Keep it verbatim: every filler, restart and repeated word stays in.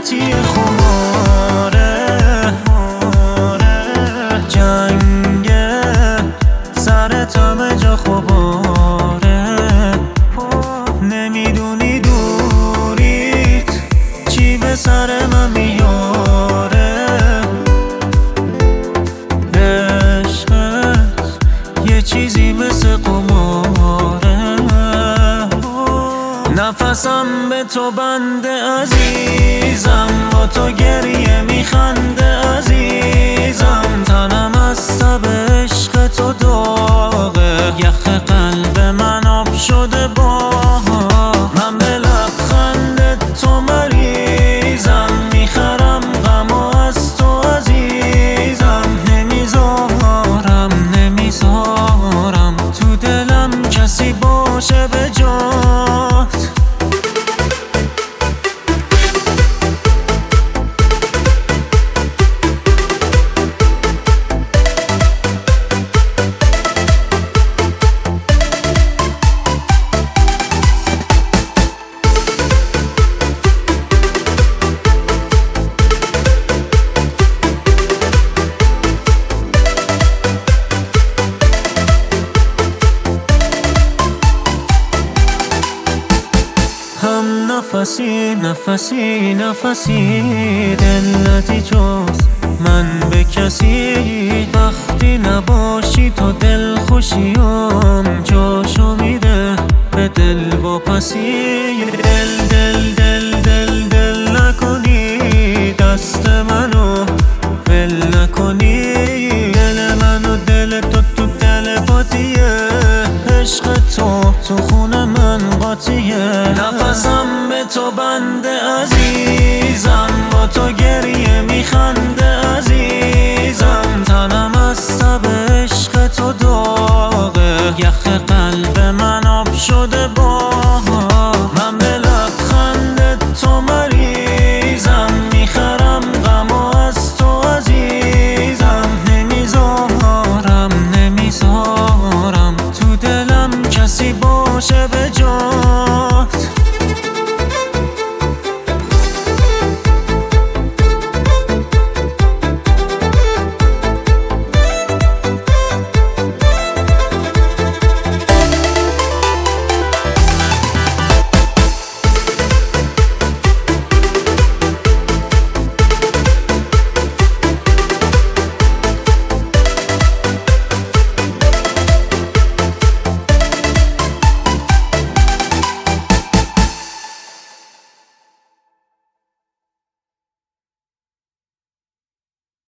غلطی خماره، جنگ سرت همه جا خباره. نمیدونی دوریت چی به سر من میاره. عشقت یه چیزی مثل قماره. نفسم به تو بنده عزیزم، با تو گریه میخنده عزیزم. تنم از تب عشق تو داغه، یخ قلب من آب شده با من. به لبخند تو مریضم، میخرم غمو از تو عزیزم. نمیذارم نمیذارم تو دلم کسی باشه به جات. هم نفسی نفسی نفسی دلتی جز من به کسی. وقتی نباشی تو دل خوشیم جاشو میده به دل واپسی. دل دل دل دل دل نکنی دست منو ول نکنی. دل منو دل تو تو دل باتیه، عشق تو تو خون من قاطیه. نفسم به تو بنده عزیزم، با تو گریه میخنده عزیزم. تنم از تب عشق تو داغه، یخ